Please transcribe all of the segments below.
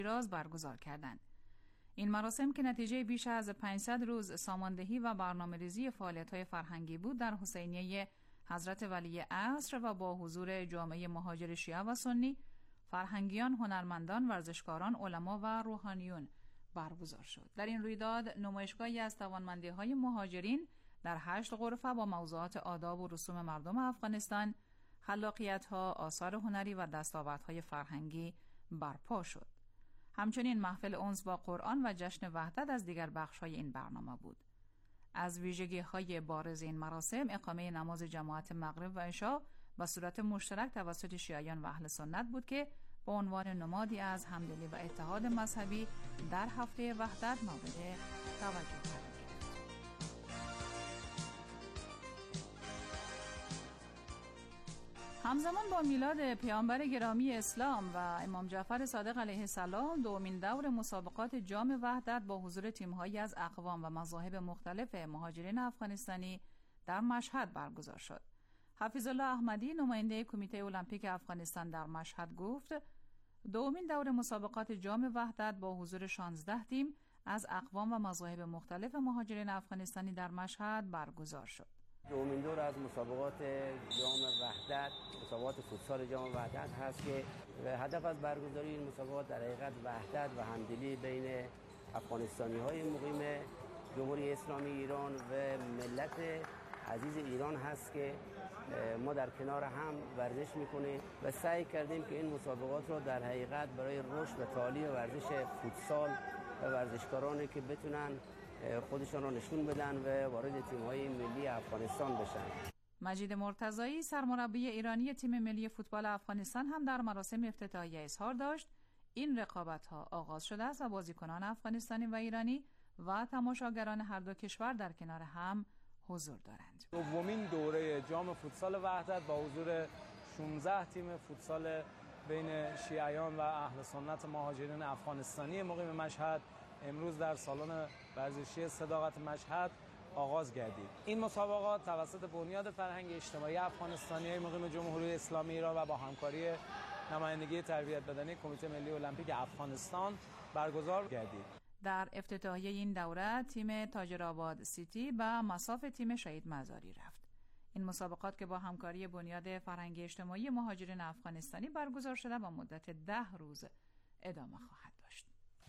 شیراز برگزار کردند. این مراسم که نتیجه بیش از 500 روز ساماندهی و برنامه‌ریزی فعالیت‌های فرهنگی بود، در حسینیه حضرت ولی عصر و با حضور جامعه مهاجر شیعه و سنی، فرهنگیان، هنرمندان، ورزشکاران، علما و روحانیون برگزار شد. در این رویداد نمایشگاهی از توانمندی‌های مهاجرین در 8 غرفه با موضوعات آداب و رسوم مردم افغانستان، خلاقیت‌ها، آثار هنری و دستاوردهای فرهنگی برپا شد. همچنین محفل انس با قرآن و جشن وحدت از دیگر بخش‌های این برنامه بود. از ویژگی‌های بارز این مراسم اقامه نماز جماعت مغرب و عشا به صورت مشترک توسط شیعیان و اهل سنت بود که به عنوان نمادی از همدلی و اتحاد مذهبی در هفته وحدت مورد توجه قرار گرفت. همزمان با میلاد پیامبر گرامی اسلام و امام جعفر صادق علیه السلام، دومین دور مسابقات جام وحدت با حضور تیم‌هایی از اقوام و مذاهب مختلف مهاجرین افغانستانی در مشهد برگزار شد. حفیظ الله احمدی، نماینده کمیته المپیک افغانستان، در مشهد گفت دومین دور مسابقات جام وحدت با حضور 16 تیم از اقوام و مذاهب مختلف مهاجرین افغانستانی در مشهد برگزار شد. دومین دور از مسابقات جام وحدت، مسابقات فوتسال جام وحدت هست که هدف از برگزاری این مسابقات در حقیقت وحدت و همدلی بین افغانستانی‌های مقیم جمهوری اسلامی ایران و ملت عزیز ایران هست که ما در کنار هم ورزش میکنیم و سعی کردیم که این مسابقات رو در حقیقت برای رشد و تعالی ورزش فوتسال و ورزشکارانی که بتونن خودشان را نشون بدن و وارد تیم‌های ملی افغانستان بشن. مجید مرتضایی، سرمربی ایرانی تیم ملی فوتبال افغانستان، هم در مراسم افتتاحیه اظهار داشت این رقابت‌ها آغاز شده است و بازیکنان افغانستانی و ایرانی و تماشاگران هر دو کشور در کنار هم حضور دارند. دومین دوره جام فوتسال وحدت با حضور 16 تیم فوتسال بین شیعیان و اهل سنت مهاجرین افغانستانی مقیم مشهد امروز در سالن ورزشی صداقت مشهد آغاز گردید. این مسابقات توسط بنیاد فرهنگ اجتماعی افغانستانی مقیم جمهوری اسلامی ایران و با همکاری نمایندگی تربیت بدنی کمیته ملی المپیک افغانستان برگزار گردید. در افتتاحیه این دوره تیم تاجرآباد سیتی به مصاف تیم شهید مزاری رفت. این مسابقات که با همکاری بنیاد فرهنگ اجتماعی مهاجرین افغانستانی برگزار شده با مدت 10 روز ادامه خواهد داشت.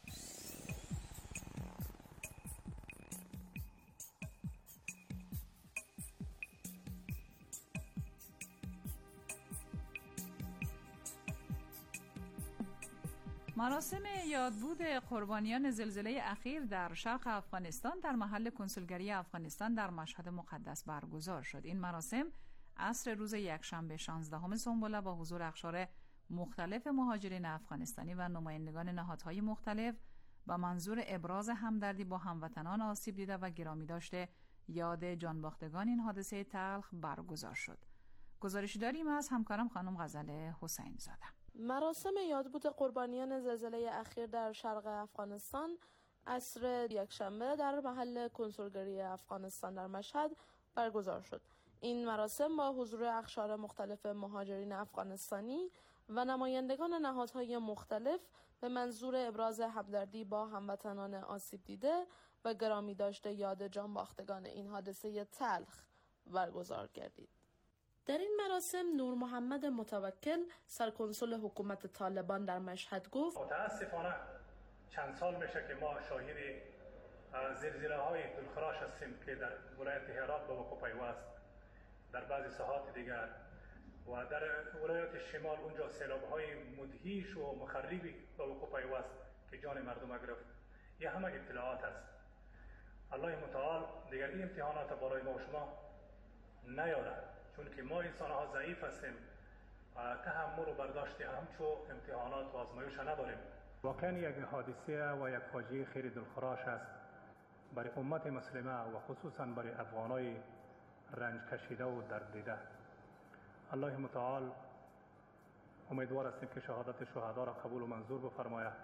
مراسم یادبود قربانیان زلزله اخیر در شرق افغانستان در محل کنسولگری افغانستان در مشهد مقدس برگزار شد. این مراسم عصر روز یکشنبه 16 سنبله با حضور اقشار مختلف مهاجرین افغانستانی و نمایندگان نهادهای مختلف با منظور ابراز همدردی با هموطنان آسیب دیده و گرامی داشته یاد جانباختگان این حادثه تلخ برگزار شد. گزارشی داریم از همکارم خانم غزل حسین زاده. مراسم یادبود قربانیان زلزله اخیر در شرق افغانستان عصر یکشنبه در محل کنسولگری افغانستان در مشهد برگزار شد. این مراسم با حضور اقشار مختلف مهاجرین افغانستانی و نمایندگان نهادهای مختلف به منظور ابراز همدردی با هموطنان آسیب دیده و گرامی داشته یاد جانباختگان این حادثه تلخ برگزار گردید. در این مراسم نور محمد متوکل، سرکنسول حکومت طالبان در مشهد گفت متاسفانه چند سال میشه که ما شاهد زلزله‌های دلخراش هستیم که در ولایت هرات به وقوع پیوست، در بعضی ساحات دیگر و در ولایت شمال اونجا سیلاب‌های مدهیش و مخربی به وقوع پیوست که جان مردم گرفت. این همه اطلاعات است. الله متعال دیگر این امتحانات برای ما و شما نیاره، چون که ما انسان‌ها ضعیف هستیم، تحمل و برداشت همچو امتحانات و آزمایش نداریم. واقعا یک حادثه و یک فاجعه خیلی دلخراش است برای امت مسلمه و خصوصا برای افغانای رنج کشیده و درد دیده. الله متعال امیدوار هستیم که شهادت شهدا را قبول و منظور بفرماید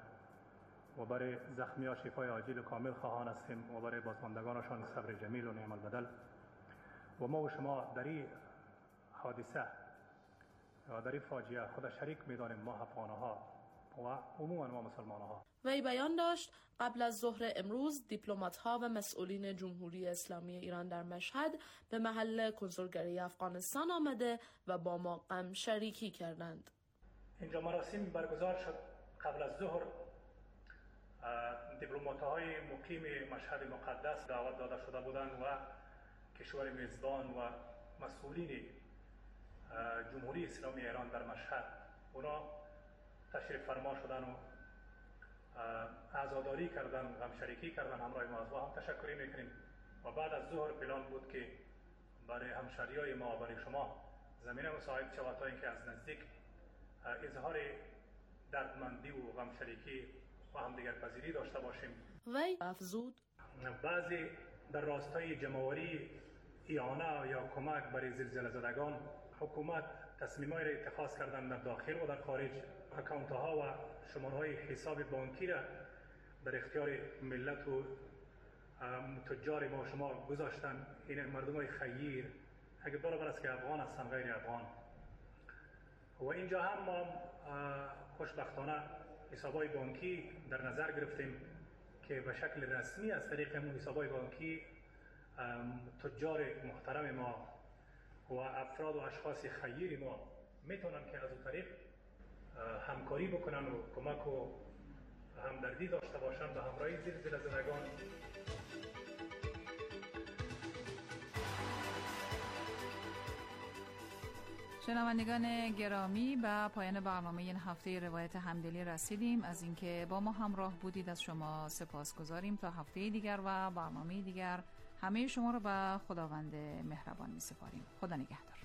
و برای زخمی‌ها شفای عاجل کامل خواهان هستیم و برای بازماندگانشان صبر جمیل و نعم البدل. و ما و شما در این حادثه و در این فاجعه خود شریک می‌دانیم. ما افغان‌ها و عموما ما مسلمان‌ها. وی بیان داشت قبل از ظهر امروز دیپلمات‌ها و مسئولین جمهوری اسلامی ایران در مشهد به محل کنسولگری افغانستان آمده و با ما غم شریکی کردند. اینجا مراسم برگزار شد. قبل از ظهر دیپلمات‌های مقیم مشهد مقدس دعوت داده شده بودند و کشور میزبان و مسئولین جمهوری اسلامی ایران در مشهد اونا تشریف فرما شدن و عزاداری کردن، غمشریکی کردن همراه ما. و هم تشکری میکنیم و بعد از ظهر پلان بود که برای همشهریای ما و برای شما زمینه مساعد شود تا اینکه از نزدیک اظهار دردمندی و غمشریکی و همدیگر پذیری داشته باشیم. وی افزود بعضی در راستای جمع‌آوری اعانه یا کمک برای زلزله زدگان حکومت تصمیم‌هایی را اتخاذ کردن در داخل و در خارج. اکانت‌ها و شماره‌های حساب بانکی را در اختیار ملت و تجار ما شما گذاشتن. این مردم‌های خیر اگه برابر است که افغان هستن غیر افغان. و اینجا هم ما خوشبختانه حساب‌های بانکی در نظر گرفتیم که به شکل رسمی از طریق همون حساب‌های بانکی تجار محترم ما و افراد و اشخاص خیر ما میتونن که از اون طریق همکاری بکنن و کمک و همدردی داشته باشن به همراهی زلزله زدگان. شنوندگان گرامی، به پایان برنامه این هفته روایت همدلی رسیدیم. از اینکه با ما همراه بودید از شما سپاسگزاریم. تا هفته دیگر و برنامه دیگر همه شما رو به خداوند مهربان می‌سپاریم. خدا نگهدار.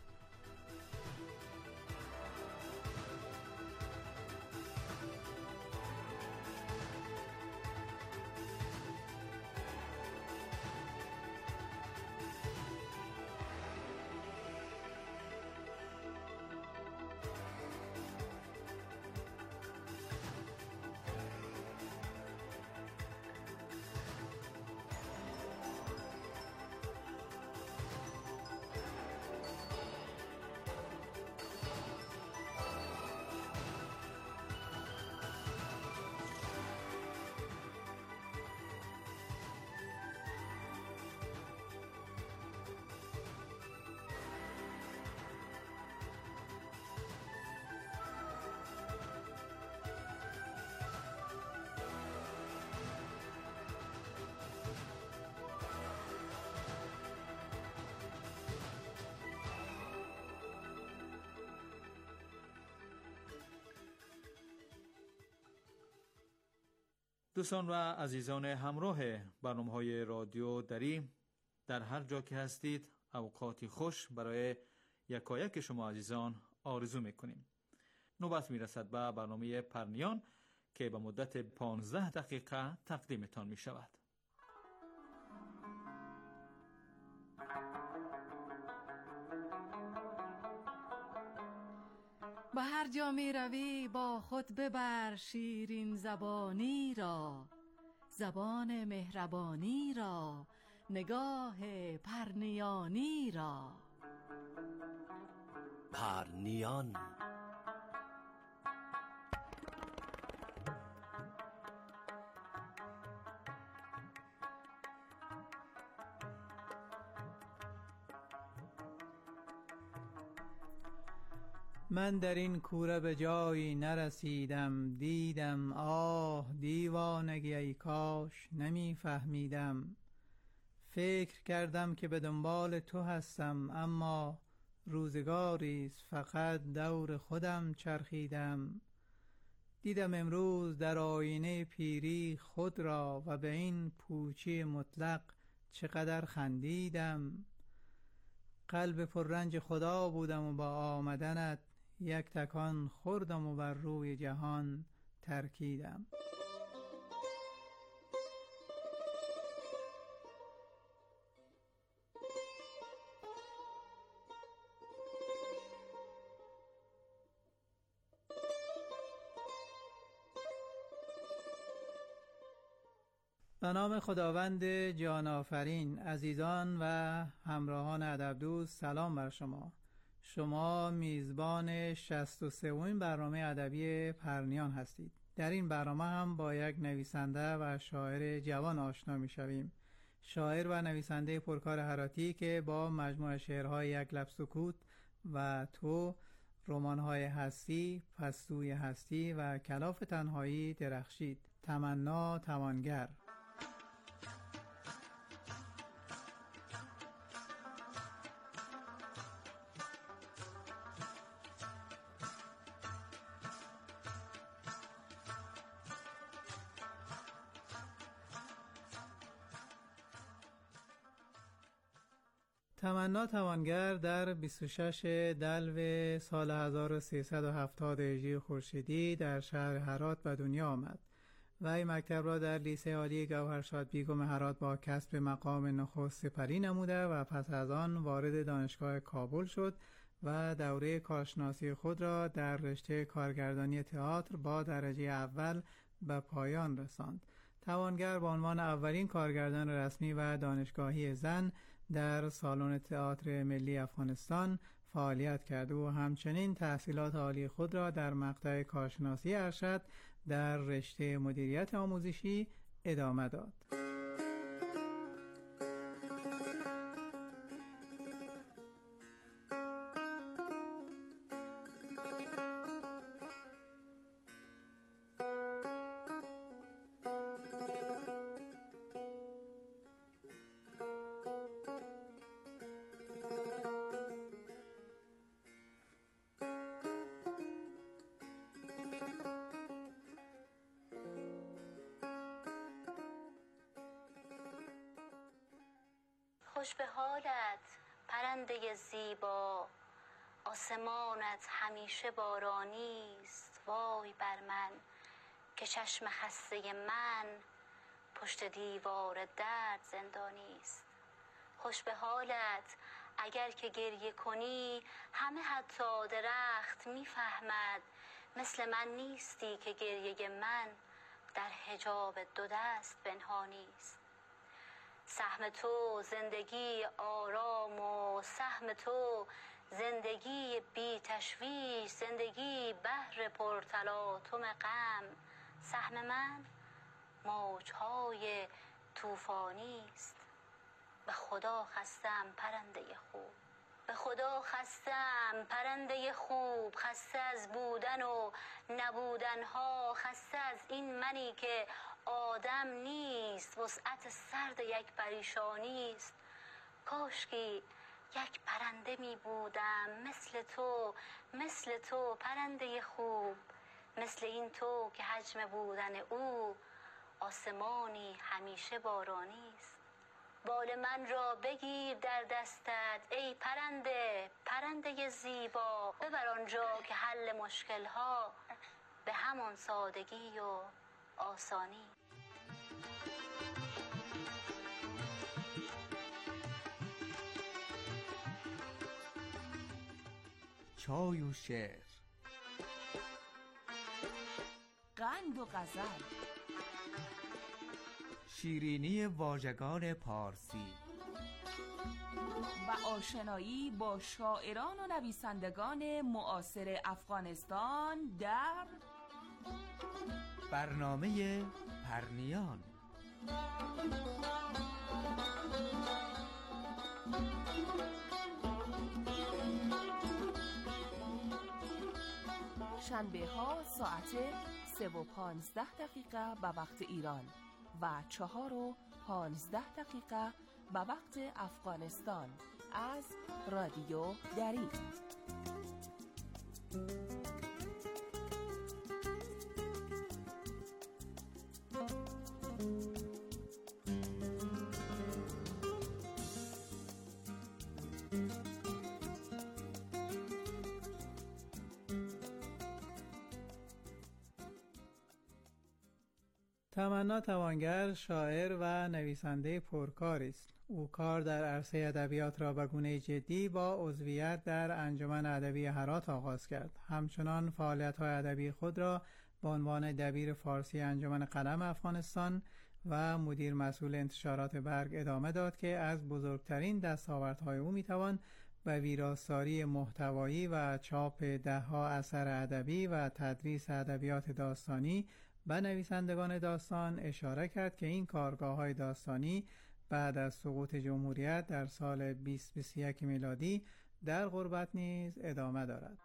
دوستان و عزیزان همراه برنامه‌های رادیو دری، در هر جا که هستید اوقاتی خوش برای یکایک شما عزیزان آرزو میکنیم. نوبت میرسد به برنامه پرنیان که به مدت 15 دقیقه تقدیمتان میشود. به هر جا می روی با خود ببر شیرین زبانی را، زبان مهربانی را، نگاه پرنیانی را. پرنیان. من در این کوره به جایی نرسیدم، دیدم آه دیوانگی ای کاش نمیفهمیدم. فکر کردم که به دنبال تو هستم، اما روزگاریست فقط دور خودم چرخیدم. دیدم امروز در آینه پیری خود را و به این پوچی مطلق چقدر خندیدم. قلب پر رنج خدا بودم و با آمدنت یک تکان خوردم و بر روی جهان ترکیدم. به نام خداوند جان آفرین. عزیزان و همراهان ادب دوست، سلام بر شما. شما میزبان 63 برنامه ادبی پرنیان هستید. در این برنامه هم با یک نویسنده و شاعر جوان آشنا می شویم. شاعر و نویسنده پرکار هراتی که با مجموعه شعرهای یک لب سکوت و تو، رمان‌های هستی، پستوی هستی و کلاف تنهایی درخشید. تمنا توانگر. تمنا توانگر در 26 دلو سال 1370 هجری خورشیدی در شهر هرات به دنیا آمد. وی مکتب را در لیسه عالی گوهرشاد بیگم هرات با کسب مقام نخست سپری نموده و پس از آن وارد دانشگاه کابل شد و دوره کارشناسی خود را در رشته کارگردانی تئاتر با درجه اول به پایان رساند. توانگر به عنوان اولین کارگردان رسمی و دانشگاهی زن در سالن تئاتر ملی افغانستان فعالیت کرد و همچنین تحصیلات عالی خود را در مقطع کارشناسی ارشد در رشته مدیریت آموزشی ادامه داد. خوش به حالت پرنده زیبا، آسمانت همیشه بارانی است. وای بر من که چشم خسته من پشت دیوار درد زندانی است. خوش به حالت اگر که گریه کنی همه حتی درخت میفهمد مثل من نیستی که گریه من در حجاب دو دست پنهانی است. سهم تو زندگی آرام و سهم تو زندگی بی تشویش، زندگی بحر پرتلاطم غم. سهم من موجهای طوفانی است. به خدا خستم پرنده خوب، به خدا خستم پرنده خوب، خسته از بودن و نبودنها، خسته از این منی که آدم نیست، وسعت سرد یک پریشانی است. کاشکی یک پرنده می بودم مثل تو پرنده خوب، مثل این تو که حجم بودن او آسمانی همیشه بارانی است. بال من را بگیر در دستت ای پرنده، پرنده زیبا، ببر آنجا که حل مشکلها به همان سادگی و آسانی. چای و شعر، قند و غزل، شیرینی واژگان پارسی و آشنایی با شاعران و نویسندگان معاصر افغانستان در برنامه پرنیان. شنبه ها ساعت 3:15 به وقت ایران و 4:15 به وقت افغانستان از رادیو دری. تمنا توانگر شاعر و نویسنده پرکاری است. او کار در عرصه ادبیات را به گونه جدی با عضویت در انجمن ادبی هرات آغاز کرد. همچنان فعالیت‌های ادبی خود را به عنوان دبیر فارسی انجمن قلم افغانستان و مدیر مسئول انتشارات برگ ادامه داد که از بزرگترین دستاوردهای او میتوان و ویراستاری محتوایی و چاپ ده‌ها اثر ادبی و تدریس ادبیات داستانی به نویسندگان داستان اشاره کرد که این کارگاه‌های داستانی بعد از سقوط جمهوریت در سال 2021 میلادی در غربت نیز ادامه دارد.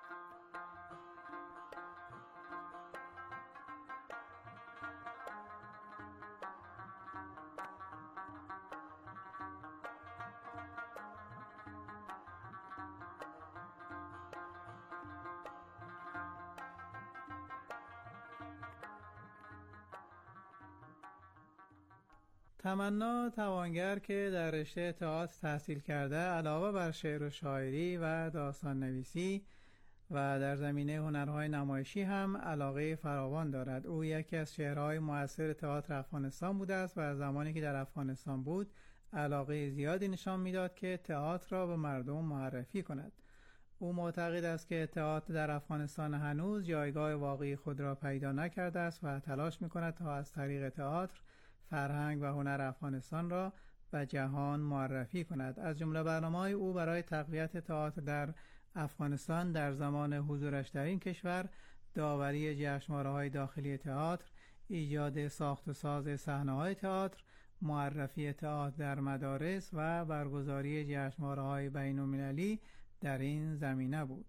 تمنا توانگر که در رشته تئاتر تحصیل کرده، علاوه بر شعر و شاعری و داستان نویسی و در زمینه هنرهای نمایشی هم علاقه فراوان دارد. او یکی از چهره‌های مؤثر تئاتر افغانستان بوده است و زمانی که در افغانستان بود علاقه زیادی نشان میداد که تئاتر را به مردم معرفی کند. او معتقد است که تئاتر در افغانستان هنوز جایگاه واقعی خود را پیدا نکرده است و تلاش می‌کند تا از طریق تئاتر فرهنگ و هنر افغانستان را به جهان معرفی کند. از جمله برنامه‌های او برای تقویت تئاتر در افغانستان در زمان حضورش در این کشور داوری جشنواره‌های داخلی تئاتر، ایجاد ساخت و ساز صحنه‌های تئاتر، معرفی تئاتر در مدارس و برگزاری جشنواره‌های بین‌المللی در این زمینه بود.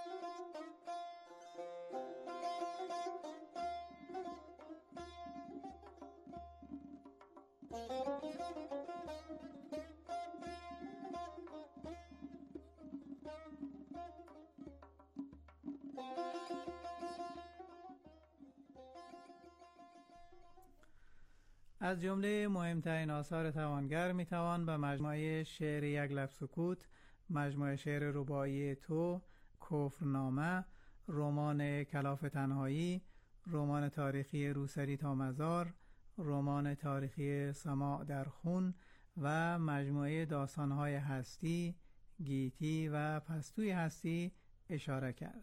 از جمله مهمترین آثار توانگر میتوان به مجموعه شعر یک لب سکوت، مجموعه شعر رباعی تو، کفرنامه، رمان کلاف تنهایی، رمان تاریخی روسری تا مزار، رمان تاریخی سماع در خون و مجموعه داستان‌های هستی، گیتی و پستوی هستی اشاره کرد.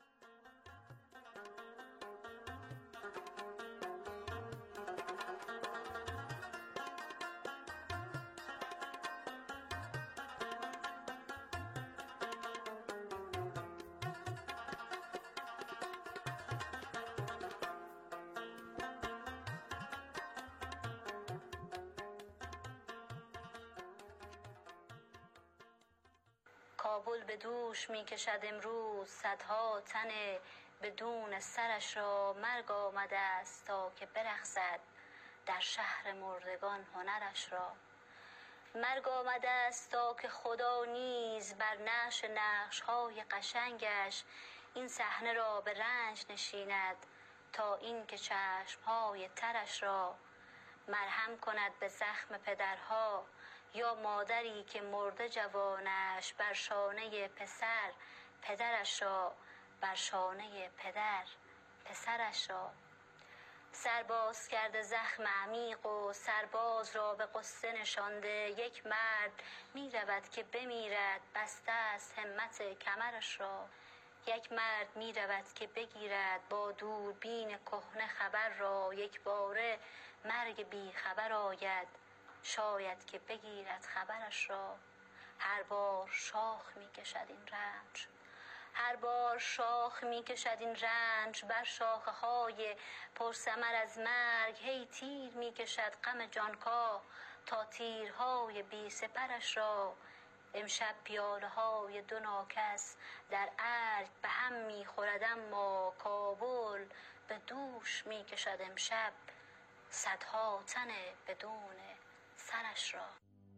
کابل به دوش می کشد امروز صدها تن بدون سرش را، مرگ آمده است تا که برقصد در شهر مردگان هنرش را. مرگ آمده است تا که خدا نیز بر نقش های قشنگش این صحنه را به رنج نشیند، تا این که چشمهای ترش را مرهم کند به زخم پدرها، یا مادری که مرده جوانش بر شانه پسر، پدرش را بر شانه پدر، پسرش را. سرباز کرده زخم عمیق و سرباز را به غصه نشانده، یک مرد می رود که بمیرد بسته است همت کمرش را. یک مرد می رود که بگیرد با دوربین کهنه خبر را، یک باره مرگ بی خبر آید شاید که بگیرد خبرش را. هر بار شاخ می کشد این رنج، هر بار شاخ می کشد این رنج، بر شاخه های پرثمر از مرگ هی تیر می کشد غم جانکاه، تا تیرهای بی سپرش را. امشب پیاله های دو ناکس در ارگ به هم می خورد، اما کابل به دوش می کشد امشب صدها تن بدون سرش را.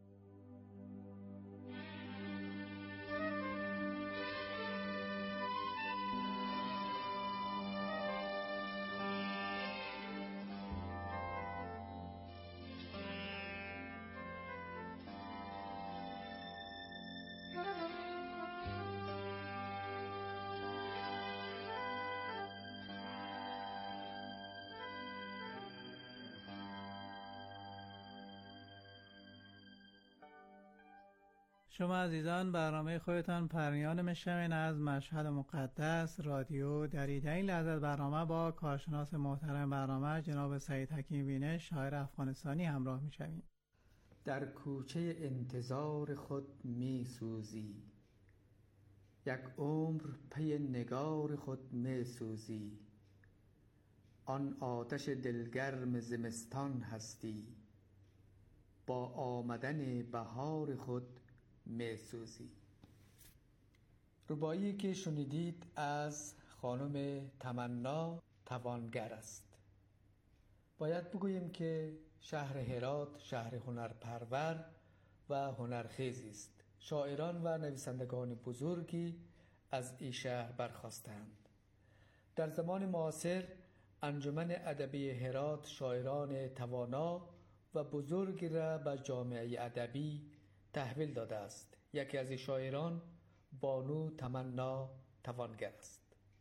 شما عزیزان برنامه خودتان پرنیان مشمن از مشهد مقدس رادیو داری. در این لحظه برنامه با کارشناس محترم برنامه جناب سعید حکیم بینش شاعر افغانستانی همراه میشویم. در کوچه انتظار خود می سوزی، یک عمر پی نگار خود می سوزی، آن آتش دلگرم زمستان هستی، با آمدن بهار خود می سوزی. رباعی که شنیدید از خانم تمنا توانگر است. باید بگوییم که شهر هرات شهر هنرپرور و هنرخیزی است. شاعران و نویسندگان بزرگی از این شهر برخاستند. در زمان معاصر انجمن ادبی هرات شاعران توانا و بزرگی را به جامعه ادبی تحویل داده است. یکی از این شاعران بانو تمنا توانگر است.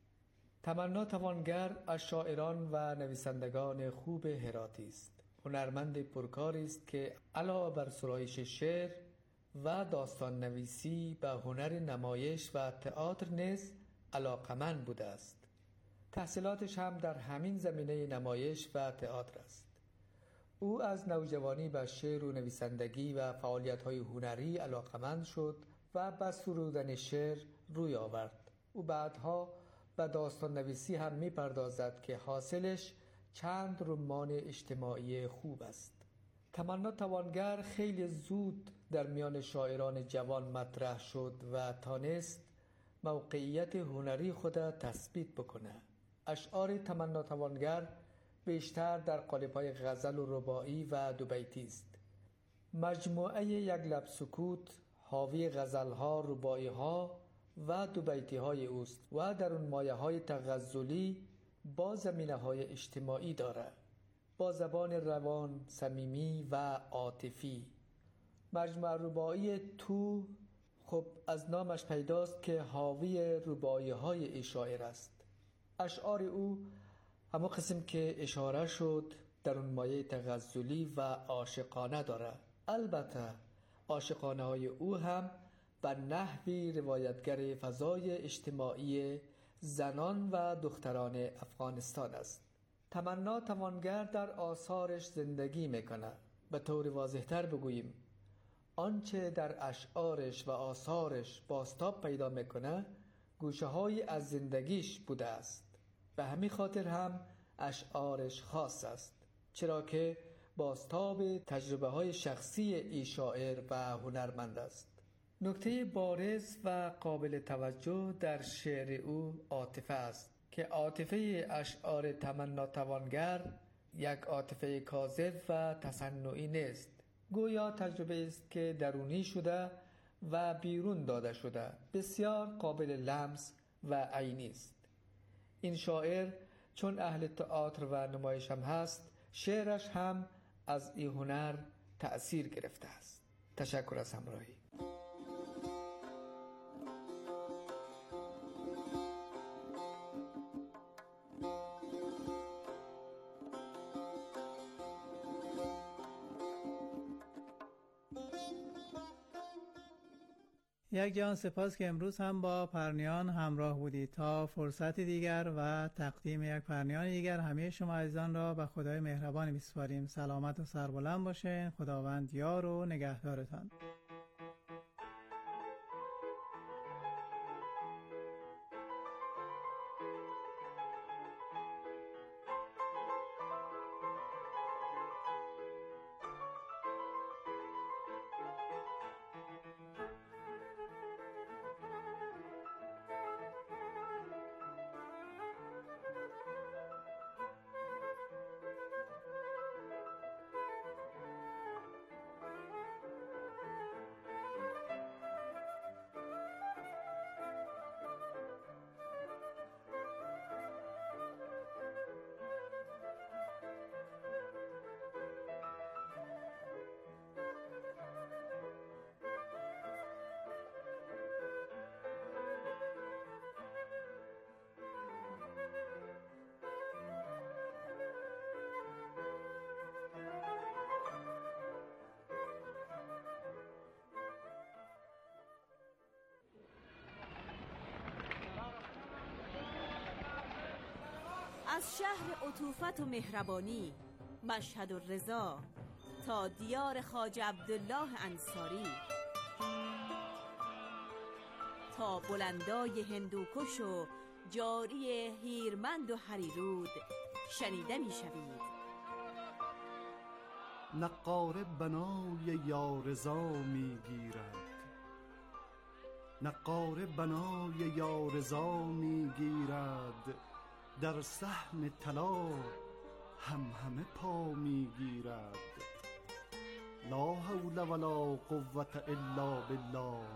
تمنا توانگر از شاعران و نویسندگان خوب هراتی است. هنرمند پرکاری است که علاوه بر سرایش شعر و داستان نویسی به هنر نمایش و تئاتر نیز علاقمند بوده است. تحصیلاتش هم در همین زمینه نمایش و تئاتر است. او از نوجوانی به شعر و نویسندگی و فعالیت‌های هنری علاقمند شد و به سرودن شعر روی آورد. او بعدها به داستان نویسی هم می‌پردازد که حاصلش چند رمان اجتماعی خوب است. تمنا توانگر خیلی زود در میان شاعران جوان مطرح شد و تانست موقعیت هنری خود تثبیت بکنه. اشعار تمنا توانگر بیشتر در قالب‌های غزل و رباعی و دوبیتی است. مجموعه یک لب سکوت حاوی غزل‌ها، رباعی‌ها و دوبیتی‌های اوست و در اون مایه‌های تغزلی با زمینه‌های اجتماعی دارد، با زبان روان، صمیمی و عاطفی. مجموعه رباعی تو خب از نامش پیداست که حاوی رباعی‌های این شاعر است. اشعار او همون قسم که اشاره شد در اون مایه تغزلی و عاشقانه دارد. البته عاشقانه های او هم به نحوی روایتگر فضای اجتماعی زنان و دختران افغانستان است. تمنا توانگر در آثارش زندگی میکنه. به طور واضح‌تر بگوییم آنچه در اشعارش و آثارش بازتاب پیدا میکنه گوشه‌هایی از زندگیش بوده است. به همین خاطر هم اشعارش خاص است، چرا که بازتاب تجربه های شخصی ای شاعر و هنرمند است. نکته بارز و قابل توجه در شعر او عاطفه است که عاطفه اشعار تمنا توانگر یک عاطفه کاذب و تصنعی نیست. گویا تجربه است که درونی شده و بیرون داده شده، بسیار قابل لمس و عینی است. این شاعر چون اهل تئاتر و نمایش هم هست، شعرش هم از این هنر تأثیر گرفته است. تشکر از همراهی. یک جهان سپاس که امروز هم با پرنیان همراه بودید. تا فرصت دیگر و تقدیم یک پرنیان دیگر همه شما عزیزان را به خدای مهربان میسپاریم. سلامت و سربلند باشین. خداوند یار و نگهدارتان. از شهر عطوفت و مهربانی مشهد الرضا تا دیار خواجه عبدالله انصاری، تا بلندای هندوکش و جاری هیرمند و هریرود شنیده می شوید. نقاره بنای یارزا می گیرد، نقاره بنای یارزا می گیرد، در صحن طلا همه پا می گیرد. لا حول ولا قوة الا بالله،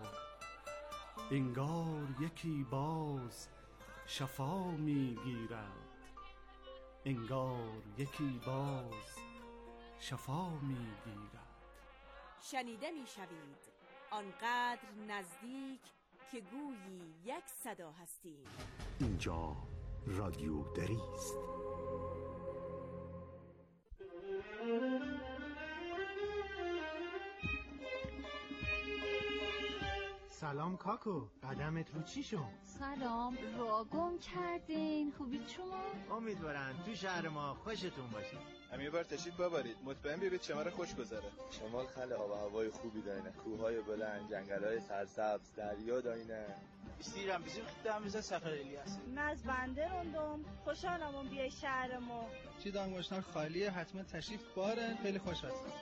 انگار یکی باز شفا می گیرد، انگار یکی باز شفا می گیرد. شنیده می شوید، آنقدر نزدیک که گویی یک صدا هستیم. اینجا رادیو دری است. سلام کاکو، قدمت رو چی شد؟ سلام، راه گم کردین. خوبید شما؟ امیدوارم تو شهر ما خوشتون باشه. هم یه بار تشریف ببرید، مطمئن بیارید شمال خوش گذره. شمال خیلی آب و هوای خوبی داره، کوههای بلند، جنگل‌های سرسبز، دریا داره. استیرم bizim خدامıza سفر الیاس. از بنده روندم، خوشحالم بیای شهر ما. چی دانگوشتار خالیه، حتما تشریف بارن، خیلی خوش هستم.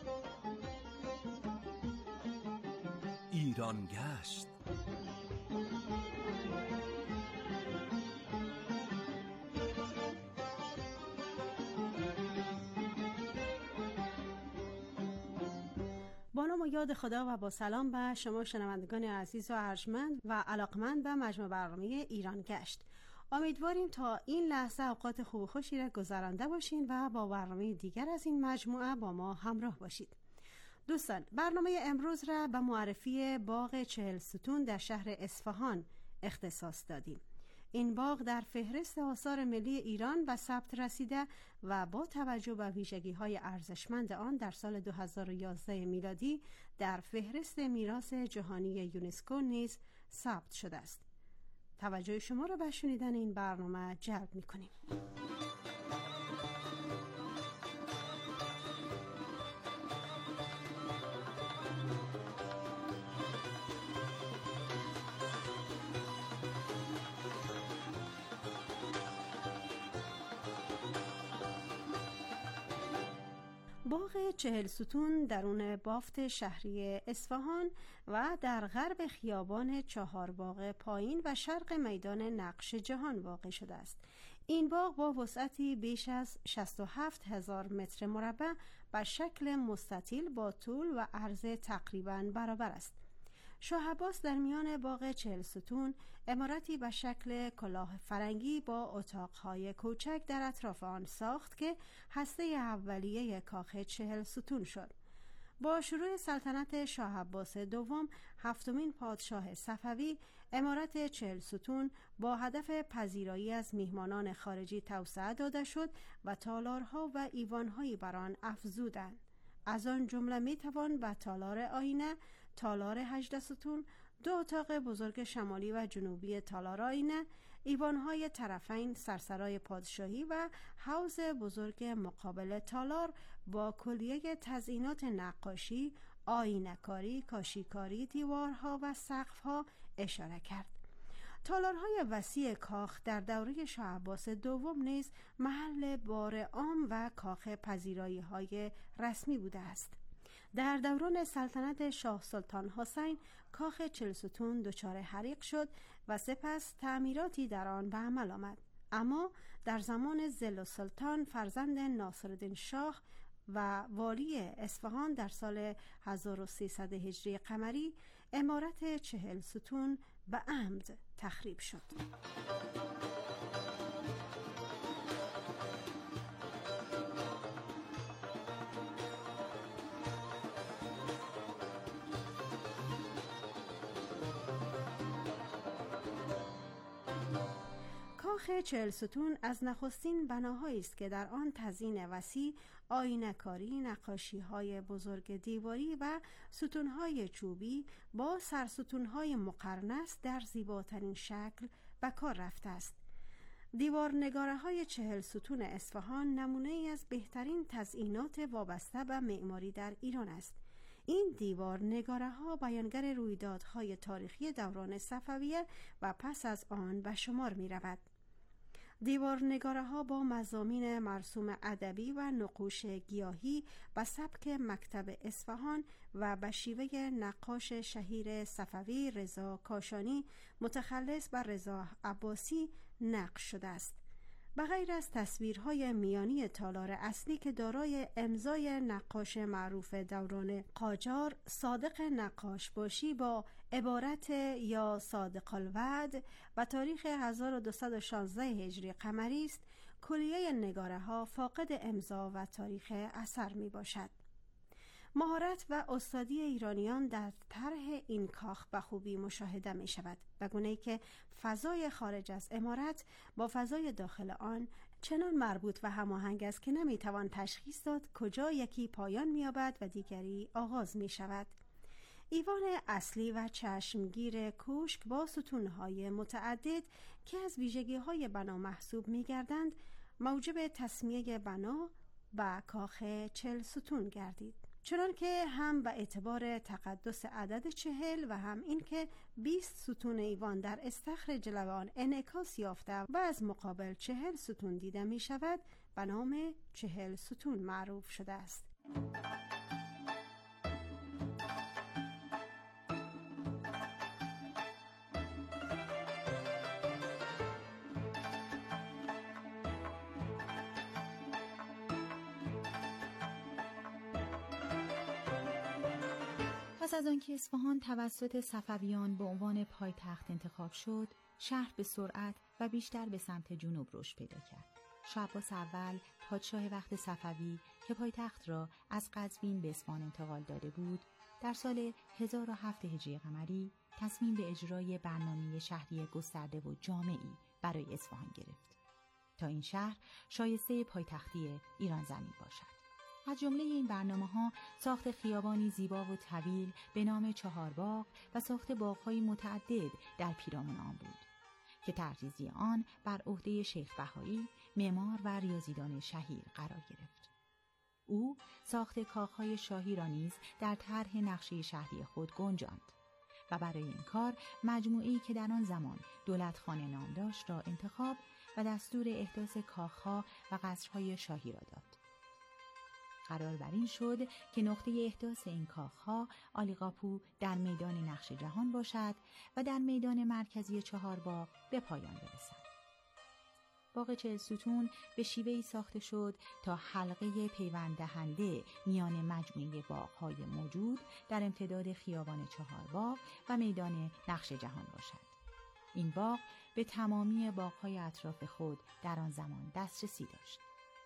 ایران گشت. با نام و یاد خدا و با سلام به شما شنوندگان عزیز و ارجمند و علاقمند به مجموع برنامه ایران گشت. امیدواریم تا این لحظه اوقات خوب و خوشی را گذرانده باشین و با برنامه دیگر از این مجموعه با ما همراه باشید. دوستان، برنامه امروز را به معرفی باغ 40 ستون در شهر اصفهان اختصاص دادیم. این باغ در فهرست آثار ملی ایران به ثبت رسیده و با توجه به ویژگی‌های ارزشمند آن در سال 2011 میلادی در فهرست میراث جهانی یونسکو نیز ثبت شده است. توجه شما را به شنیدن این برنامه جلب می‌کنیم. باغ 40 ستون درون بافت شهری اصفهان و در غرب خیابان چهارباغ پایین و شرق میدان نقش جهان واقع شده است. این باغ با وسعتی بیش از 67,000 متر مربع به شکل مستطیل با طول و عرض تقریباً برابر است. شاه عباس در میان باغ 40 ستون عمارتی به شکل کلاه فرنگی با اتاقهای کوچک در اطراف آن ساخت که هسته اولیه کاخ 40 ستون شد. با شروع سلطنت شاه عباس دوم، هفتمین پادشاه صفوی، عمارت 40 ستون با هدف پذیرایی از میهمانان خارجی توسعه داده شد و تالارها و ایوانهایی بر آن افزودند. از آن جمله میتوان به تالار آینه، تالار 18 ستون، دو اتاق بزرگ شمالی و جنوبی تالار آینه، ایوانهای طرفین سرسرای پادشاهی و حوض بزرگ مقابل تالار با کلیه تزیینات نقاشی، آینه‌کاری، کاشیکاری، دیوارها و سقفها اشاره کرد. تالارهای وسیع کاخ در دوره شاه عباس دوم نیز محل بار عام و کاخ پذیرایی‌های رسمی بوده است. در دوران سلطنت شاه سلطان حسین کاخ 40 ستون دچار حریق شد و سپس تعمیراتی در آن به عمل آمد. اما در زمان ظل السلطان فرزند ناصرالدین شاه و والی اصفهان در سال 1300 هجری قمری عمارت 40 ستون به عمد تخریب شد. کاخ 40 ستون از نخستین بناهایی است که در آن تزیین وسیع، آینه‌کاری، نقاشی‌های بزرگ دیواری و ستون‌های چوبی با سرستون‌های مقرنس در زیباترین شکل به کار رفته است. دیوارنگاره‌های 40 ستون اصفهان نمونه‌ای از بهترین تزیینات وابسته به معماری در ایران است. این دیوار نگاره‌ها بیانگر رویدادهای تاریخی دوران صفویه و پس از آن به شمار می‌رود. دیوار نگاره‌ها با مضامین مرسوم ادبی و نقوش گیاهی به سبک مکتب اصفهان و به شیوه نقاش شهیر صفوی رضا کاشانی متخلص بر رضا عباسی نقش شده است. به غیر از تصویرهای میانی تالار اصلی که دارای امضای نقاش معروف دوران قاجار صادق نقاش باشی با عبارت یا صادق الوعد و تاریخ 1216 هجری قمری است، کلیه نگاره ها فاقد امضا و تاریخ اثر می باشد. مهارت و استادی ایرانیان در طرح این کاخ به خوبی مشاهده می شود، به گونه‌ای که فضای خارج از عمارت با فضای داخل آن چنان مربوط و هماهنگ است که نمی توان تشخیص داد کجا یکی پایان می یابد و دیگری آغاز می شود. ایوان اصلی و چشمگیر کوشک با ستونهای متعدد که از ویژگی‌های بنا محسوب می گردند موجب تسمیه بنا به کاخ 40 ستون گردید، چنان که هم به اعتبار تقدس عدد 40 و هم این که 20 ستون ایوان در استخر جلو آن انعکاس یافته و از مقابل 40 ستون دیده می شود به نام 40 ستون معروف شده است. پس از آنکه اصفهان توسط صفویان به عنوان پایتخت انتخاب شد، شهر به سرعت و بیشتر به سمت جنوب رشد پیدا کرد. شاه عباس اول پادشاه وقت صفوی که پایتخت را از قزوین به اصفهان انتقال داده بود، در سال 1007 هجری قمری تصمیم به اجرای برنامه شهری گسترده و جامعی برای اصفهان گرفت تا این شهر شایسته پایتختی ایران زمین باشد. از جمله این برنامه‌ها ساخت خیابانی زیبا و طویل به نام چهارباغ و ساخت باغ‌های متعدد در پیرامون آن بود که طرحریزی آن بر عهده شیخ بهایی، معمار و ریاضیدان شهیر قرار گرفت. او ساخت کاخ‌های شاهی را نیز در طرح نقشه شهری خود گنجاند و برای این کار مجموعه‌ای که در آن زمان دولتخانه نام داشت را انتخاب و دستور احداث کاخ‌ها و قصرهای شاهی را داد. قرار بر این شد که نقطه احداث این کاخ‌ها عالیقاپو در میدان نقش جهان باشد و در میدان مرکزی چهارباغ به پایان برسد. باغ 40 ستون به شیوهی ساخته شد تا حلقه پیوند دهنده میان مجموعه باغ‌های موجود در امتداد خیابان چهارباغ و میدان نقش جهان باشد. این باغ به تمامی باغ‌های اطراف خود در آن زمان دسترسی داشت.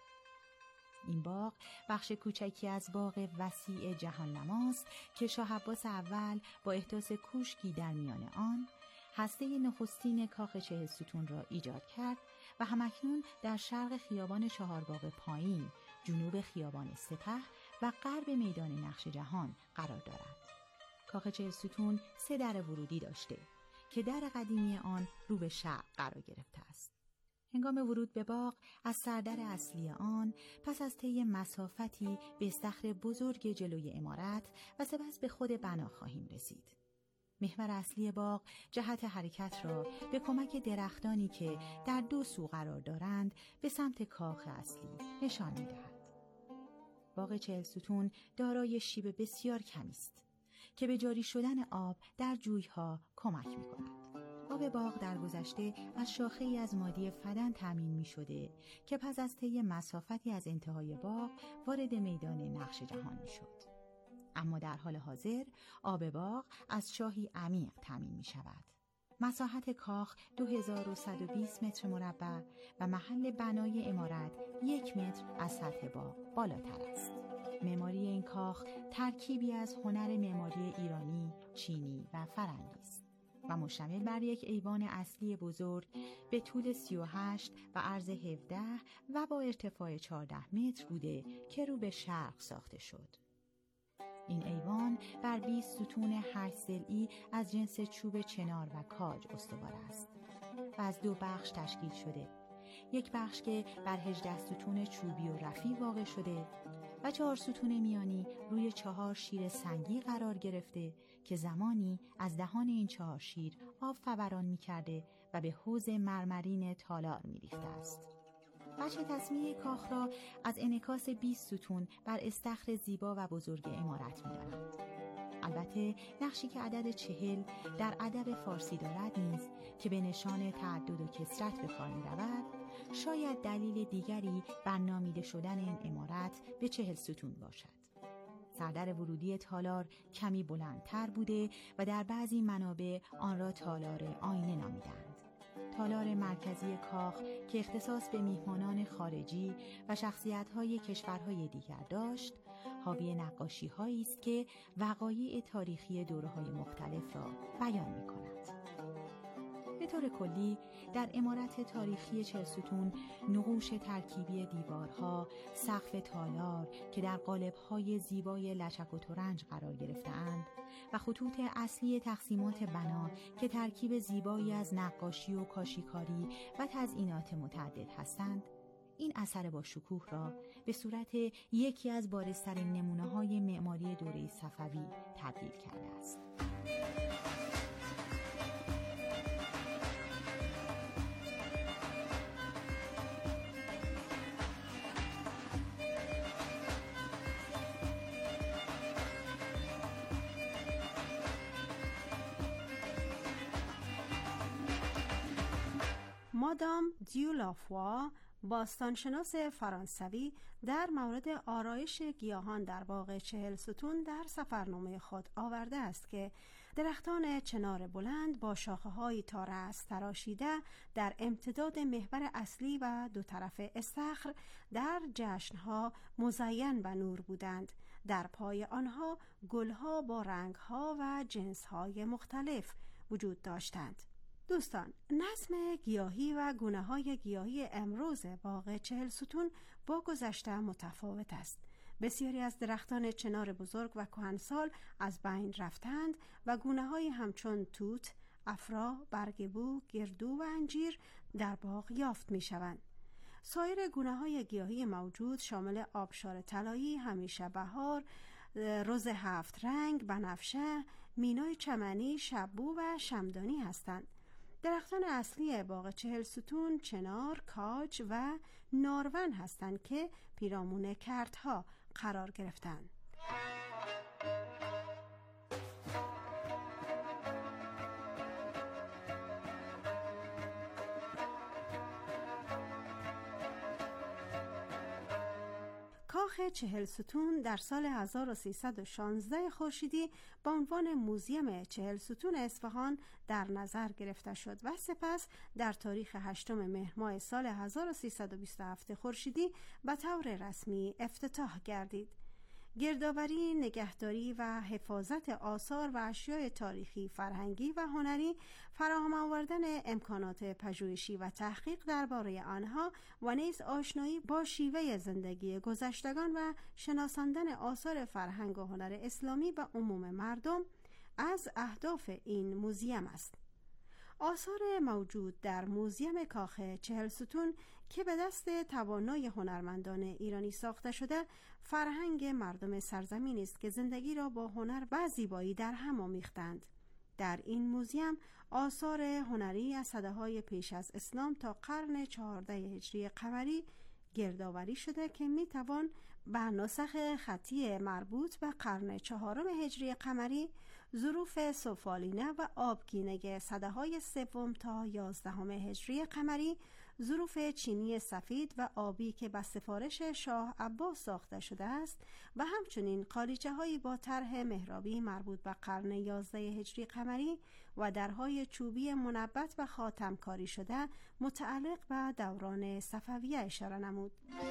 این باغ بخش کوچکی از باغ وسیع جهان نماست که شاه عباس اول با احداث کوشکی در میان آن هسته نخستین کاخ 40 ستون را ایجاد کرد و همکنون در شرق خیابان چهارباغ پایین، جنوب خیابان سپه و غرب میدان نقش جهان قرار دارد. کاخ 40 ستون 3 در ورودی داشته که در قدیمی آن رو به شرق قرار گرفته است. هنگام ورود به باغ از سردر اصلی آن پس از طی مسافتی به استخر بزرگ جلوی عمارت و سپس به خود بنا خواهیم رسید. محور اصلی باغ جهت حرکت را به کمک درختانی که در 2 سو قرار دارند به سمت کاخ اصلی نشان می‌دهد. باغ 40 ستون دارای شیب بسیار کمی است که به جاری شدن آب در جوی‌ها کمک می‌کند. آب باغ در گذشته از شاخه‌ای از مادی فدن تامین می‌شده که پس از طی مسافتی از انتهای باغ وارد میدان نقش جهان می‌شد. اما در حال حاضر آب باغ از چاهی عمیق تامین می‌شود. مساحت کاخ 2120 متر مربع و محل بنای عمارت 1 متر از سطح باغ بالاتر است. معماری این کاخ ترکیبی از هنر معماری ایرانی، چینی و فرنگی است و مشتمل بر یک ایوان اصلی بزرگ به طول 38 و عرض 17 و با ارتفاع 14 متر بوده که رو به شرق ساخته شد. این ایوان بر 20 ستون 8 ضلعی از جنس چوب چنار و کاج استوار است و از 2 بخش تشکیل شده. یک بخش که بر 18 ستون چوبی و رفی واقع شده و 4 ستون میانی روی 4 شیر سنگی قرار گرفته که زمانی از دهان این 4 شیر آب فوران می‌کرده و به حوض مرمرین تالار می‌ریخته است. وجه تصمیه کاخ را از انعکاس 20 ستون بر استخر زیبا و بزرگ عمارت می‌دانند. البته نقشی که عدد 40 در ادب فارسی دارد نیز که به نشان تعدد و کثرت به کار می‌رود، شاید دلیل دیگری بر نامیده شدن این عمارت به 40 ستون باشد. سردر ورودی تالار کمی بلندتر بوده و در بعضی منابع آن را تالار آینه نامیدند. تالار مرکزی کاخ که اختصاص به میهمانان خارجی و شخصیت‌های کشورهای دیگر داشت، حاوی نقاشی‌هایی است که وقایع تاریخی دوره‌های مختلف را بیان می‌کند. به طور کلی در عمارت تاریخی 40 ستون نقوش ترکیبی دیوارها، سقف تالار که در قالب‌های زیبای لچک و ترنج قرار گرفته‌اند و خطوط اصلی تقسیمات بنا که ترکیب زیبایی از نقاشی و کاشیکاری و تزئینات متعدد هستند، این اثر با شکوه را به صورت یکی از بارزترین نمونه‌های معماری دوره صفوی تبدیل کرده است. مادام دیو لافوا، باستانشناس فرانسوی، در مورد آرایش گیاهان در باغ 40 ستون در سفرنامه خود آورده است که درختان چنار بلند با شاخه‌های تا رأس تراشیده در امتداد محور اصلی و دو طرف استخر در جشنها مزین و نور بودند. در پای آنها گلها با رنگها و جنسهای مختلف وجود داشتند. دوستان، نظم گیاهی و گونه‌های گیاهی امروز باغ 40 ستون با گذشته متفاوت است. بسیاری از درختان چنار بزرگ و کهنسال از بین رفتند و گونه‌های همچون توت، افرا، برگبو، گردو و انجیر در باغ یافت می‌شوند. سایر گونه‌های گیاهی موجود شامل آبشار طلایی، همیشه بهار، رز 7 رنگ، بنفشه، مینای چمنی، شبو و شمدانی هستند. درختان اصلی باغ 40 ستون چنار، کاج و نارون هستند که پیرامون کردها قرار گرفتند. کاخ 40 ستون در سال 1316 خورشیدی با عنوان موزیم 40 ستون اصفهان در نظر گرفته شد و سپس در تاریخ 8 مهر ماه سال 1327 خورشیدی به طور رسمی افتتاح گردید. گردآوری، نگهداری و حفاظت آثار و اشیاء تاریخی، فرهنگی و هنری، فراهم آوردن امکانات پژوهشی و تحقیق درباره آنها و نیز آشنایی با شیوه زندگی گذشتگان و شناساندن آثار فرهنگ و هنر اسلامی به عموم مردم از اهداف این موزیم است. آثار موجود در موزیم کاخ 40 ستون که به دست توانای هنرمندان ایرانی ساخته شده، فرهنگ مردم سرزمین است که زندگی را با هنر و زیبایی در هم آمیختند. در این موزیم آثار هنری از سده‌های پیش از اسلام تا قرن 14 هجری قمری گردآوری شده که میتوان بر نسخ خطی مربوط به قرن 4 هجری قمری، ظروف سفالینه و آبگینه سده‌های 3 تا 11 هجری قمری، ظروف چینی سفید و آبی که به سفارش شاه عباس ساخته شده است و همچنین قالیچه‌هایی با طرح محرابی مربوط به قرن 11 هجری قمری و درهای چوبی منبت و خاتم کاری شده متعلق به دوران صفویه اشاره نمود.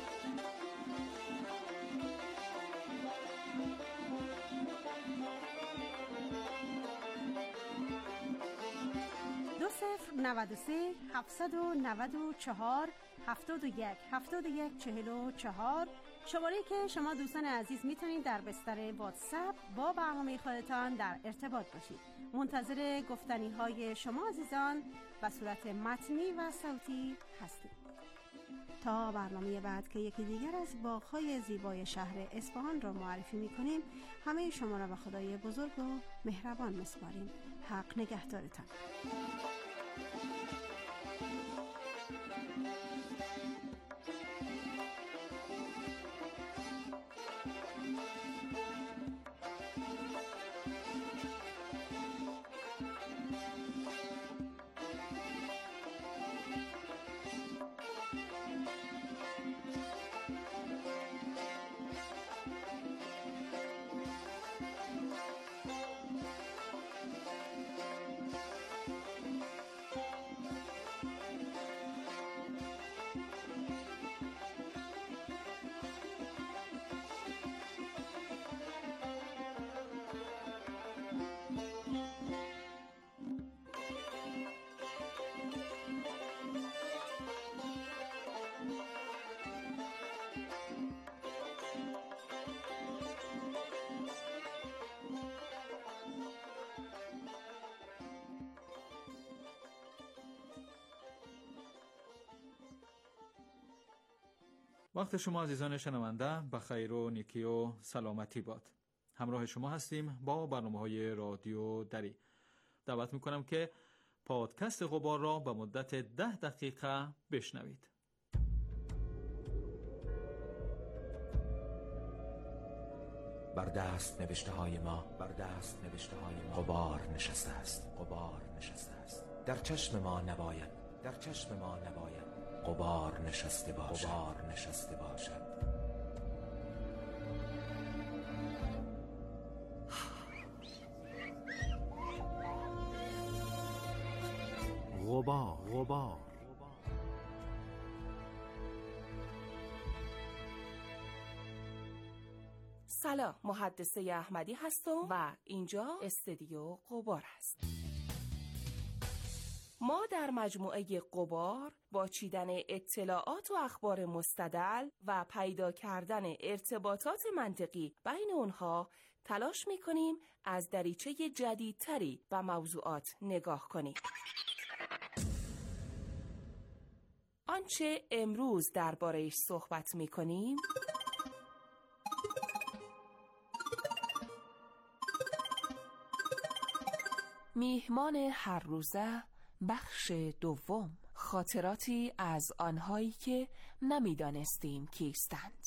دو 93 794 71 71 44 شماره که شما دوستان عزیز میتونید در بستر واتساپ با برنامه خودتان در ارتباط باشید. منتظر گفتنی های شما عزیزان به صورت متنی و صوتی هستید. تا برنامه بعد که یکی دیگر از باغ‌های زیبای شهر اصفهان را معرفی می‌کنیم، همه شما را به خدای بزرگ و مهربان می‌سپاریم. حق نگهدارتان. وقت شما عزیزان شنونده به خیر و نیکی و سلامتی باد. همراه شما هستیم با برنامه‌های رادیو دری. دعوت می‌کنم که پادکست غبار را به مدت 10 دقیقه بشنوید. بر دست نوشته های ما غبار نشسته است. در چشم ما نباید غبار نشسته باشد. غبار سلام، محدثه احمدی هستم و اینجا استودیو غبار است. ما در مجموعه غبار با چیدن اطلاعات و اخبار مستدل و پیدا کردن ارتباطات منطقی بین اونها تلاش می‌کنیم از دریچه جدیدتری به موضوعات نگاه کنیم. آنچه امروز درباره‌اش صحبت می‌کنیم میهمان هر روزه بخش دوم، خاطراتی از آنهایی که نمیدانستیم کیستند.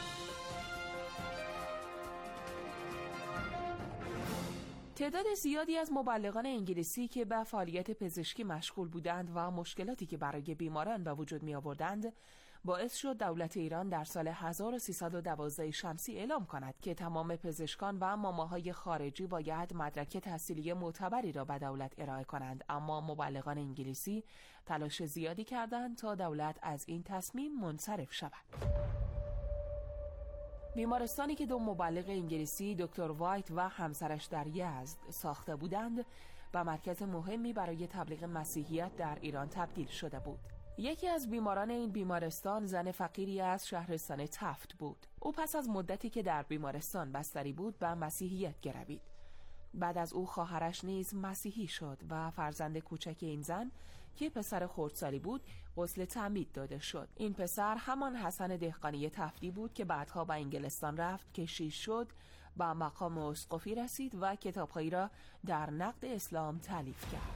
تعداد زیادی از مبلغان انگلیسی که به فعالیت پزشکی مشغول بودند و مشکلاتی که برای بیماران به وجود می آوردند باعث شد دولت ایران در سال 1312 شمسی اعلام کند که تمام پزشکان و ماماهای خارجی باید مدرک تحصیلی معتبری را به دولت ارائه کنند، اما مبلغان انگلیسی تلاش زیادی کردند تا دولت از این تصمیم منصرف شود. بیمارستانی که 2 مبلغ انگلیسی دکتر وایت و همسرش در یزد ساخته بودند به مرکز مهمی برای تبلیغ مسیحیت در ایران تبدیل شده بود. یکی از بیماران این بیمارستان زن فقیری از شهرستان تفت بود. او پس از مدتی که در بیمارستان بستری بود به مسیحیت گروید. بعد از او خواهرش نیز مسیحی شد و فرزند کوچک این زن که پسر خردسالی بود غسل تعمید داده شد. این پسر همان حسن دهقانی تفتی بود که بعدها به انگلستان رفت، کشیش شد، به مقام اسقفی رسید و کتاب‌هایی را در نقد اسلام تالیف کرد.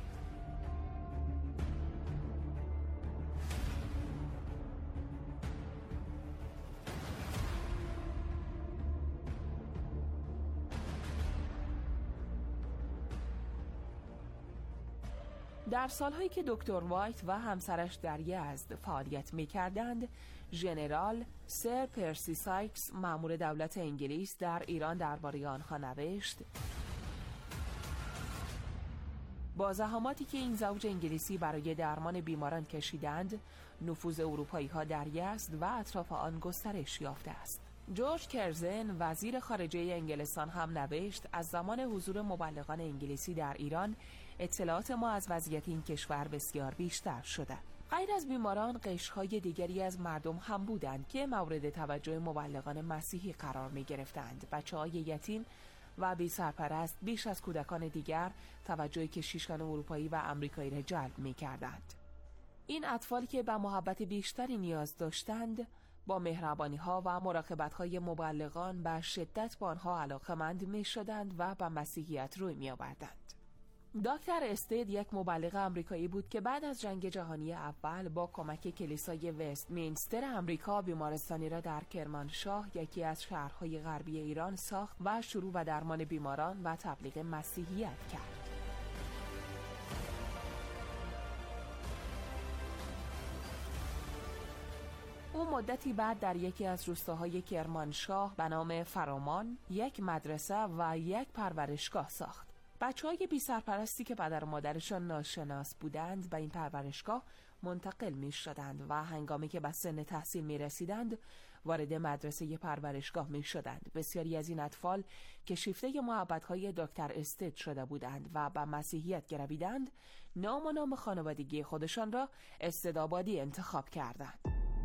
در سالهایی که دکتر وایت و همسرش در یزد فعالیت می‌کردند، ژنرال سر پرسی سایکس مأمور دولت انگلیس در ایران درباره آنها نوشت: با زحماتی که این زوج انگلیسی برای درمان بیماران کشیدند، نفوذ اروپایی‌ها در یزد و اطراف آن گسترش یافته است. جورج کرزن وزیر خارجه انگلستان هم نوشت: از زمان حضور مبلغان انگلیسی در ایران اطلاعات ما از وضعیت این کشور بسیار بیشتر شده. غیر از بیماران، قشرهای دیگری از مردم هم بودند که مورد توجه مبلغان مسیحی قرار می گرفتند. بچه‌های یتیم و بی سرپرست بیش از کودکان دیگر توجه کشیشان اروپایی و آمریکایی را جلب می کردند. این اطفالی که به محبت بیشتری نیاز داشتند با مهربانی‌ها و مراقبت‌های مبلغان به شدت به آنها علاقه‌مند می‌شدند و به مسیحیت روی می‌آوردند. دکتر استید یک مبلغ آمریکایی بود که بعد از جنگ جهانی اول با کمک کلیسای وستمینستر آمریکا بیمارستانی را در کرمانشاه، یکی از شهرهای غربی ایران ساخت و شروع به درمان بیماران و تبلیغ مسیحیت کرد. او مدتی بعد در یکی از روستاهای کرمانشاه به نام فرامان یک مدرسه و یک پرورشگاه ساخت. بچه‌های بی سرپرستی که پدر و مادرشان ناشناس بودند به این پرورشگاه منتقل می شدند و هنگامی که به سن تحصیل می رسیدند وارد مدرسه پرورشگاه می شدند. بسیاری از این اطفال که شیفته محبت‌های دکتر استید شده بودند و به مسیحیت گرویدند، نام خانوادگی خودشان را استدآبادی انتخاب کردند.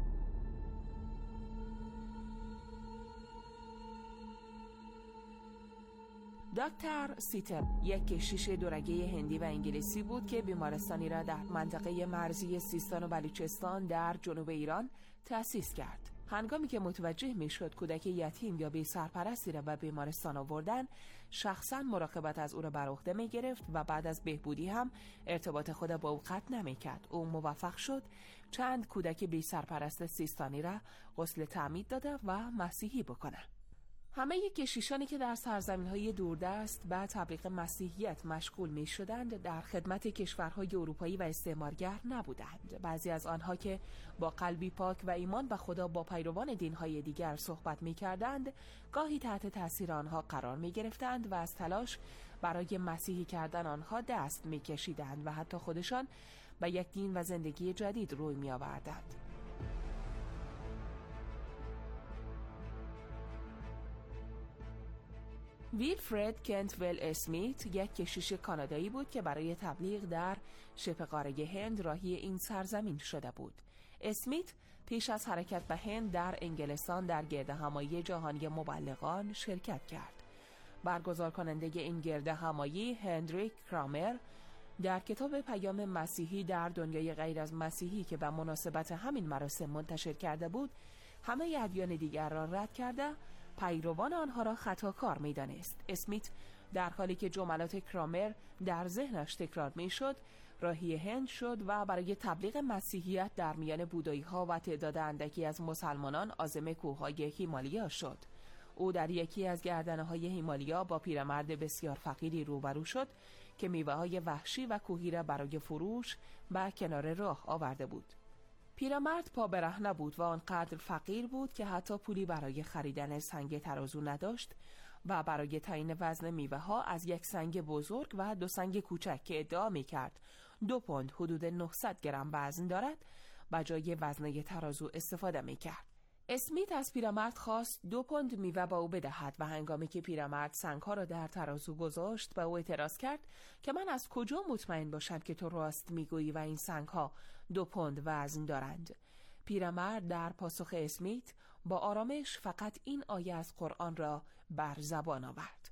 دکتر سیتر یک کشیش دورگه هندی و انگلیسی بود که بیمارستانی را در منطقه مرزی سیستان و بلوچستان در جنوب ایران تأسیس کرد. هنگامی که متوجه میشد کودک یتیم یا بی سرپرستی را به بیمارستان آوردن، شخصا مراقبت از او را بر عهده می گرفت و بعد از بهبودی هم ارتباط خود با او قطع نمی کرد. او موفق شد چند کودک بی سرپرست سیستانی را غسل تعمید داده و مسیحی بکنه. همه کشیشانی که در سرزمین‌های دوردست به تبلیغ مسیحیت مشغول می‌شدند در خدمت کشورهای اروپایی و استعمارگر نبودند. بعضی از آنها که با قلبی پاک و ایمان به خدا با پیروان دین‌های دیگر صحبت می‌کردند، گاهی تحت تأثیر آنها قرار می‌گرفتند و از تلاش برای مسیحی کردن آنها دست می‌کشیدند و حتی خودشان به یک دین و زندگی جدید روی می‌آوردند. ویلفرد کنتول اسمیت یک کشیش کانادایی بود که برای تبلیغ در شبه قاره هند راهی این سرزمین شده بود. اسمیت پیش از حرکت به هند در انگلستان در گردهمایی جهانی مبلغان شرکت کرد. برگزار کننده این گردهمایی هنریک کرامر در کتاب پیام مسیحی در دنیای غیر از مسیحی که به مناسبت همین مراسم منتشر کرده بود، همه ادیان دیگر را رد کرده پیروان آنها را خطاکار می‌دانست. اسمیت در حالی که جملات کرامر در ذهنش تکرار می‌شد، راهی هند شد و برای تبلیغ مسیحیت در میان بودایی‌ها و تعداد اندکی از مسلمانان عازم کوه‌های هیمالیا شد. او در یکی از گردنه‌های هیمالیا با پیرمرد بسیار فقیری روبرو شد که میوه‌های وحشی و کوهی را برای فروش به کنار راه آورده بود. پیرمرد پا برهنه بود و آنقدر فقیر بود که حتی پولی برای خریدن سنگ ترازو نداشت و برای تعیین وزن میوه ها از یک سنگ بزرگ و 2 سنگ کوچک که ادعا می کرد 2 پوند حدود 900 گرم وزن دارد به جای وزنه ترازو استفاده می کرد. اسمیت از پیرمرد خواست 2 پوند میوه با او بدهد و هنگامی که پیرمرد سنگ‌ها را در ترازو گذاشت به او اعتراض کرد که من از کجا مطمئن باشم که تو راست میگویی و این سنگ‌ها 2 پوند وزن دارند. پیرمرد در پاسخ اسمیت با آرامش فقط این آیه از قرآن را بر زبان آورد: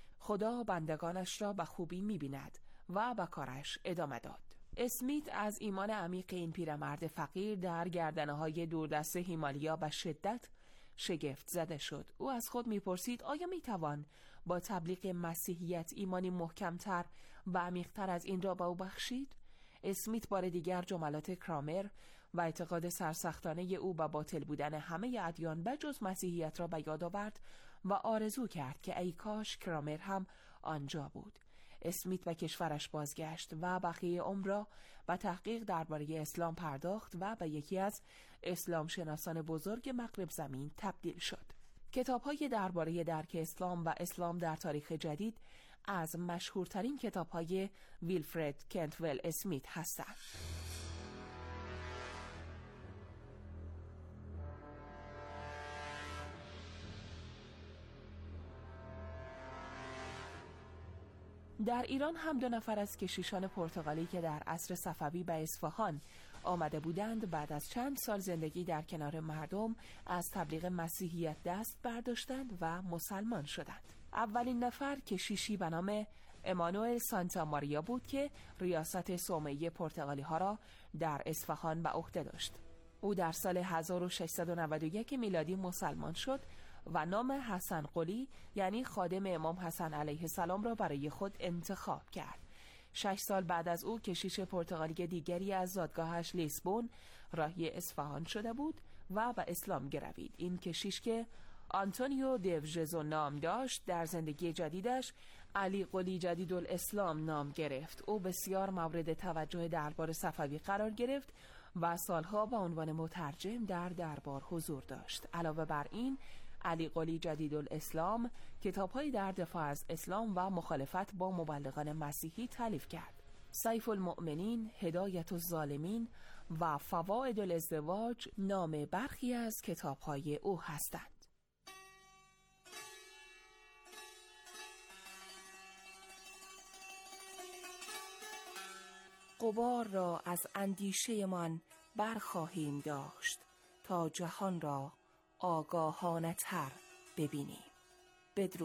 خدا بندگانش را به خوبی می‌بیند و به کارش ادامه داد. اسمیت از ایمان عمیق این پیرمرد فقیر در گردنه‌های دوردست هیمالیا به شدت شگفت زده شد. او از خود می‌پرسید آیا می‌توان با تبلیغ مسیحیت ایمانی محکم‌تر و عمیق‌تر از این را به او بخشید؟ اسمیت بار دیگر جملات کرامر و اعتقاد سرسختانه او به باطل بودن همه ادیان بجز مسیحیت را به یاد آورد و آرزو کرد که ای کاش کرامر هم آنجا بود. اسمیت به کشورش بازگشت و بقیه عمر را به تحقیق درباره اسلام پرداخت و به یکی از اسلام شناسان بزرگ مغرب زمین تبدیل شد. کتاب‌های درباره درک اسلام و اسلام در تاریخ جدید از مشهورترین کتاب‌های ویلفرد کنتول اسمیت هستند. در ایران هم 2 نفر از کشیشان پرتغالی که در عصر صفوی به اصفهان آمده بودند بعد از چند سال زندگی در کنار مردم از تبلیغ مسیحیت دست برداشتند و مسلمان شدند. اولین نفر کشیشی به نام امانوئل سانتا ماریا بود که ریاست صومعه پرتغالی ها را در اصفهان به عهده داشت. او در سال 1691 میلادی مسلمان شد و نام حسن قلی یعنی خادم امام حسن علیه السلام را برای خود انتخاب کرد. 6 سال بعد از او کشیش پرتغالی دیگری از زادگاهش لیسبون راهی اصفهان شده بود و به اسلام گروید. این کشیش که آنتونیو دیوژزو نام داشت در زندگی جدیدش علی قلی جدیدالاسلام نام گرفت. او بسیار مورد توجه دربار صفوی قرار گرفت و سالها به عنوان مترجم در دربار حضور داشت. علاوه بر این علی قلی جدیدالاسلام کتاب‌هایی در دفاع از اسلام و مخالفت با مبلغان مسیحی تالیف کرد. سیف المؤمنین، هدایت الظالمین و فوائد الازدواج نام برخی از کتاب‌های او هستند. غبار را از اندیشه من برخواهیم داشت تا جهان را آگاهانه تر ببینیم. بدرود.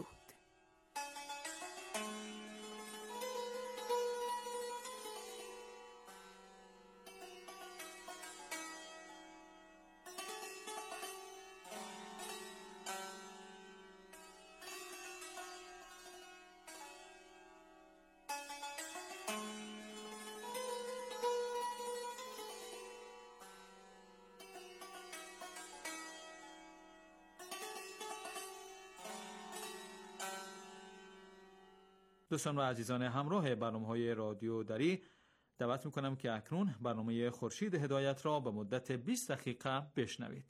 دوستان و عزیزان همراه برنامه‌های رادیو دری، دعوت می‌کنم که اکنون برنامه خورشید هدایت را به مدت 20 دقیقه بشنوید.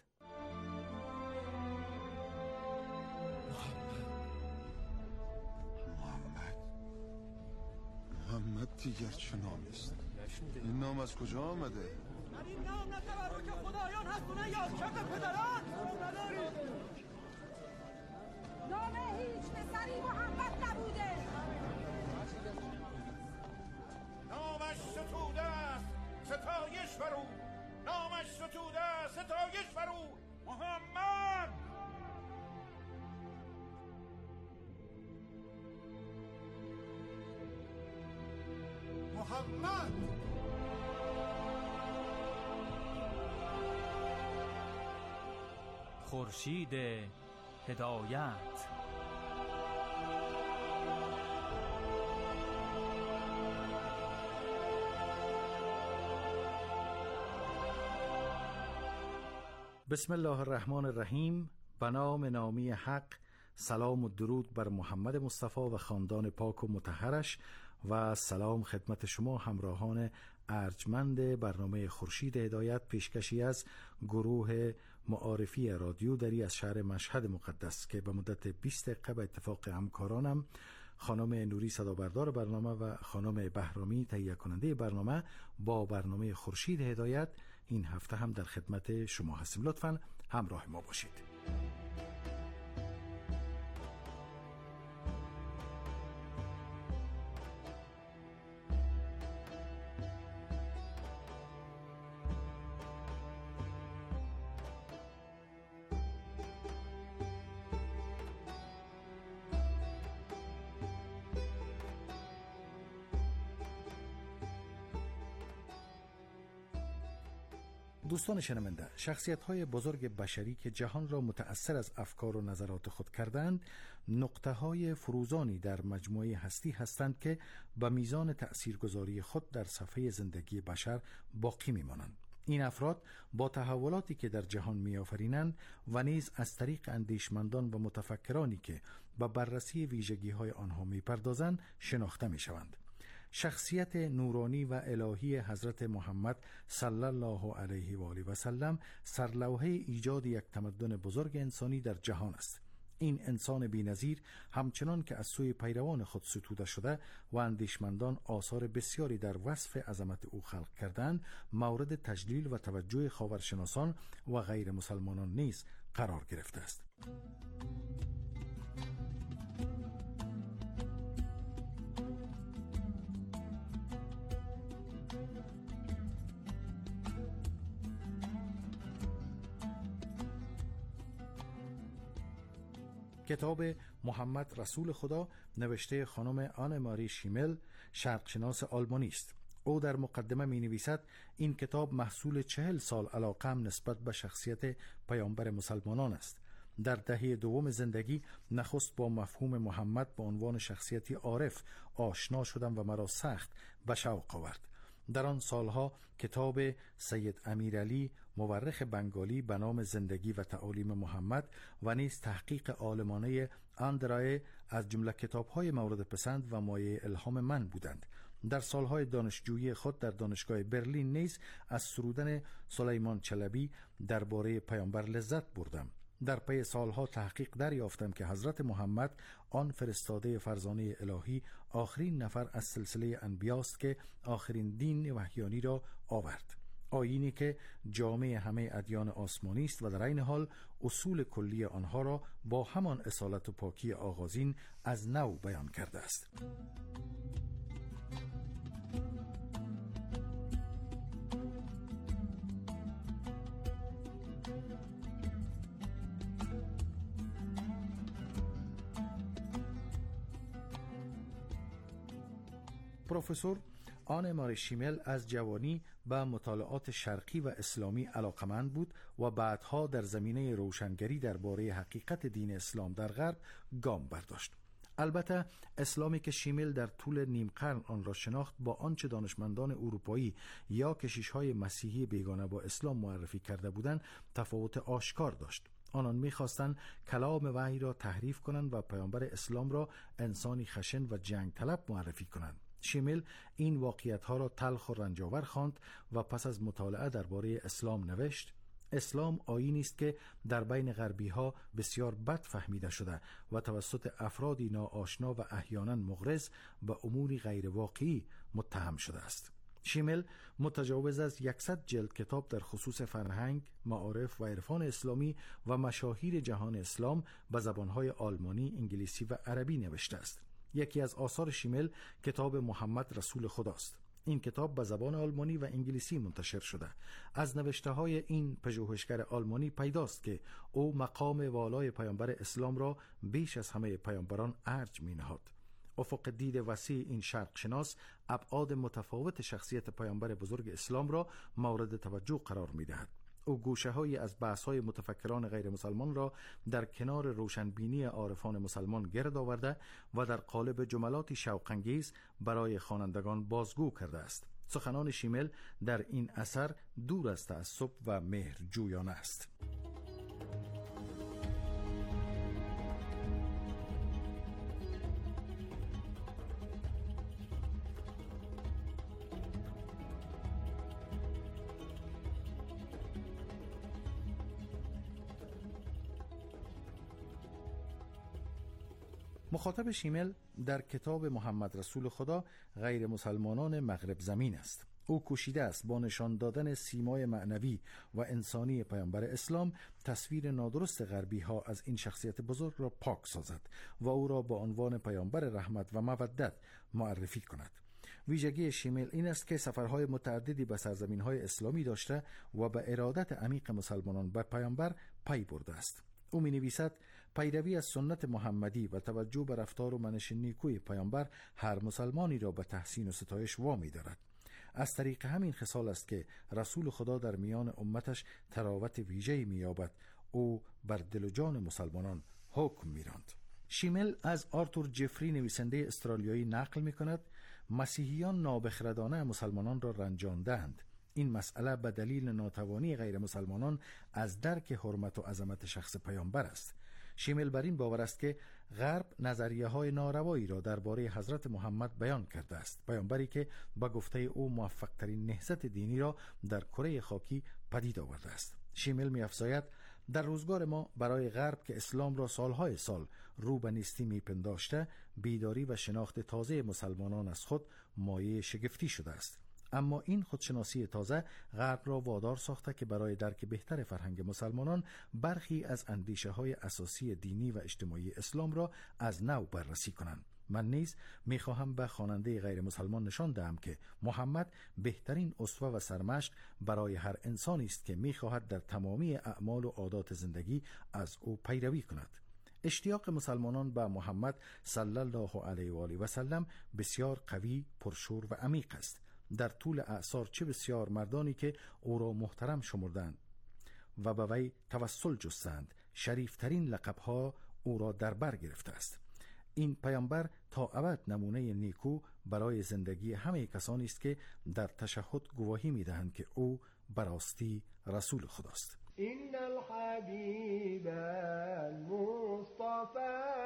محمد دیگر چه نامی است؟ این نام از کجا آمده؟ این نام نه تبرک خدایان هست و نه یادکرد پدران. نام هیچ پسری محمد نبوده. نامش ستوده است ستایش بر او. نامش ستوده است ستایش بر او. محمد. محمد. خورشید هدایت. بسم الله الرحمن الرحیم. به نام نامی حق. سلام و درود بر محمد مصطفی و خاندان پاک و مطهرش و سلام خدمت شما همراهان ارجمند برنامه خورشید هدایت، پیشکشی از گروه معارفی رادیو دری از شهر مشهد مقدس که به مدت 20 دقیقه به اتفاق همکارانم خانم نوری صدابردار برنامه و خانم بهرامی تهیه کننده برنامه با برنامه خورشید هدایت این هفته هم در خدمت شما هستیم. لطفاً همراه ما باشید. دوستان شنونده، شخصیت‌های بزرگ بشری که جهان را متأثر از افکار و نظرات خود کردند، نقطه‌های فروزانی در مجموعه هستی هستند که به میزان تأثیرگذاری خود در صفحه زندگی بشر باقی می‌مانند. این افراد با تحولاتی که در جهان می‌آفرینند و نیز از طریق اندیشمندان و متفکرانی که به بررسی ویژگی‌های آنها می‌پردازند شناخته می‌شوند. شخصیت نورانی و الهی حضرت محمد صلی الله علیه و آله و سلم سرلوحه ایجاد یک تمدن بزرگ انسانی در جهان است. این انسان بی‌نظیر همچنان که از سوی پیروان خود ستوده شده و اندیشمندان آثار بسیاری در وصف عظمت او خلق کردند، مورد تجلیل و توجه خاورشناسان و غیر مسلمانان نیز قرار گرفته است. کتاب محمد رسول خدا نوشته خانم آن ماری شیمل، شرقشناس آلمانی است. او در مقدمه می نویسد این کتاب محصول 40 سال علاقه‌ام نسبت به شخصیت پیامبر مسلمانان است. در دهه دوم زندگی نخست با مفهوم محمد به عنوان شخصیتی عارف آشنا شدم و مرا سخت به شوق آورد. در آن سالها کتاب سید امیرعلی مورخ بنگالی به نام زندگی و تعالیم محمد و نیز تحقیق عالمانه اندرای از جمله کتاب‌های مورد پسند و مایه الهام من بودند. در سالهای دانشجویی خود در دانشگاه برلین نیز از سرودن سلیمان چلبی درباره پیامبر لذت بردم. در پی سالها تحقیق دریافتم که حضرت محمد آن فرستاده فرزانه الهی آخرین نفر از سلسله انبیاست که آخرین دین وحیانی را آورد، آیینی که جامع همه ادیان آسمانی است و در عین حال اصول کلی آنها را با همان اصالت و پاکی آغازین از نو بیان کرده است. پروفسور آن ماری شیمل از جوانی به مطالعات شرقی و اسلامی علاقمند بود و بعدها در زمینه روشنگری درباره حقیقت دین اسلام در غرب گام برداشت. البته اسلامی که شیمل در طول نیم قرن آن را شناخت با آنچه دانشمندان اروپایی یا کشیش‌های مسیحی بیگانه با اسلام معرفی کرده بودند تفاوت آشکار داشت. آنان می‌خواستند کلام وحی را تحریف کنند و پیامبر اسلام را انسانی خشن و جنگ طلب معرفی کنند. شیمل این واقعیت‌ها را تلخ و رنجاور خواند و پس از مطالعه درباره اسلام نوشت: اسلام آیینی است که در بین غربی‌ها بسیار بد فهمیده شده و توسط افرادی ناآشنا و احیانا مغرض به اموری غیر واقعی متهم شده است. شیمل متجاوز از 100 جلد کتاب در خصوص فرهنگ، معارف و عرفان اسلامی و مشاهیر جهان اسلام به زبان‌های آلمانی، انگلیسی و عربی نوشته است. یکی از آثار شیمل کتاب محمد رسول خداست. این کتاب به زبان آلمانی و انگلیسی منتشر شده. از نوشته‌های این پژوهشگر آلمانی پیداست که او مقام والای پیامبر اسلام را بیش از همه پیامبران ارج می‌نهاد. افق دید وسیع این شرقشناس ابعاد متفاوت شخصیت پیامبر بزرگ اسلام را مورد توجه قرار می‌دهد. او گوشه‌هایی از بحث‌های متفکران غیر مسلمان را در کنار روشنبینی عارفان مسلمان گرد آورده و در قالب جملاتی شوق‌انگیز برای خوانندگان بازگو کرده است. سخنان شیمل در این اثر دور از تعصب و مهرجویانه است. مخاطب شیمل در کتاب محمد رسول خدا غیر مسلمانان مغرب زمین است. او کوشیده است با نشان دادن سیمای معنوی و انسانی پیامبر اسلام تصویر نادرست غربی ها از این شخصیت بزرگ را پاک سازد و او را با عنوان پیامبر رحمت و مودت معرفی کند. ویژگی شیمل این است که سفرهای متعددی به سرزمین‌های اسلامی داشته و به ارادت عمیق مسلمانان به پیامبر پی برده است. او می‌نویسد پیروی از سنت محمدی و توجه به رفتار و منش نیکوی پیامبر هر مسلمانی را به تحسین و ستایش وامی دارد. از طریق همین خصال است که رسول خدا در میان امتش تراوت ویژه‌ای می‌یابد. او بر دل و جان مسلمانان حکم می‌راند. شیمل از آرتور جفری نویسنده استرالیایی نقل می‌کند مسیحیان نابخردانه مسلمانان را رنجاندند. این مسئله به دلیل ناتوانی غیر مسلمانان از درک حرمت و عظمت شخص پیامبر است. شیمل بر این باور است که غرب نظریه‌های ناروایی را درباره حضرت محمد بیان کرده است، پیامبری که با گفته او موفق‌ترین نهضت دینی را در کره خاکی پدید آورده است. شیمل می‌افزاید در روزگار ما برای غرب که اسلام را سالهای سال رو به نیستی می‌پنداشته، بیداری و شناخت تازه مسلمانان از خود مایه شگفتی شده است. اما این خودشناسی تازه غرب را وادار ساخته که برای درک بهتر فرهنگ مسلمانان برخی از اندیشه‌های اساسی دینی و اجتماعی اسلام را از نو بررسی کنند. من نیز می‌خواهم به خواننده غیر مسلمان نشان دهم که محمد بهترین اسوه و سرمشق برای هر انسانی است که می‌خواهد در تمامی اعمال و عادات زندگی از او پیروی کند. اشتیاق مسلمانان به محمد صلی الله علیه و آله و سلم بسیار قوی، پرشور و عمیق است. در طول اعصار چه بسیار مردانی که او را محترم شمردند و به وی توسل جستند، شریفترین لقبها او را در بر گرفته است. این پیامبر تا ابد نمونه نیکو برای زندگی همه کسانی است که در تشهد گواهی می‌دهند که او براستی رسول خداست. این الحبیب المصطفى